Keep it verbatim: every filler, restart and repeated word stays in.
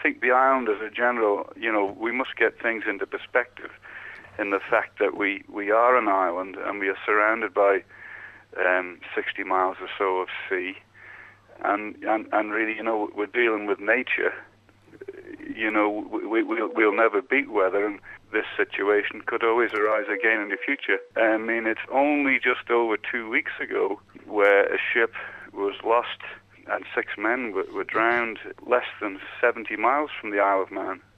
think the island as a general, you know, we must get things into perspective in the fact that we, we are an island and we are surrounded by um, sixty miles or so of sea. And, and, and really, you know, we're dealing with nature. You know, we, we'll, we'll never beat weather, and this situation could always arise again in the future. I mean, it's only just over two weeks ago where a ship was lost and six men were, were drowned less than seventy miles from the Isle of Man.